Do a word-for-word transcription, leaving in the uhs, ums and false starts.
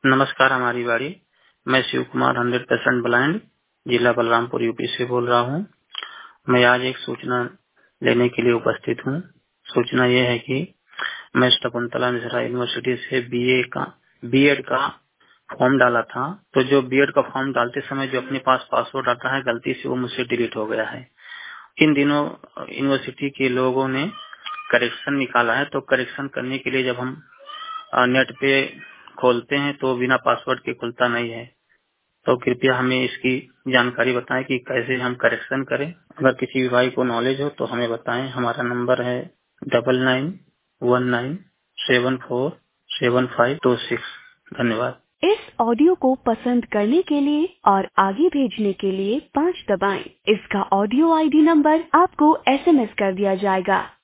नमस्कार हमारी बाड़ी। मैं Shiv Kumar hundred percent blind जिला बलरामपुर यूपी से बोल रहा हूँ। मैं आज एक सूचना लेने के लिए उपस्थित हूँ। सूचना ये है कि मैं शकुंतला मिश्रा यूनिवर्सिटी से बीए का बीएड का फॉर्म डाला था। तो जो बीएड का फॉर्म डालते समय जो अपने पास पासवर्ड आता है, गलती से वो मुझसे डिलीट हो गया है। इन दिनों यूनिवर्सिटी के लोगों ने करेक्शन निकाला है। तो करेक्शन करने के लिए जब हम नेट पे खोलते हैं तो बिना पासवर्ड के खुलता नहीं है। तो कृपया हमें इसकी जानकारी बताएं कि कैसे हम करेक्शन करें। अगर किसी भी भाई को नॉलेज हो तो हमें बताएं। हमारा नंबर है double nine one nine seven four seven five two six. धन्यवाद। इस ऑडियो को पसंद करने के लिए और आगे भेजने के लिए पाँच दबाएं। इसका ऑडियो आईडी नंबर आपको एसएमएस कर दिया जाएगा।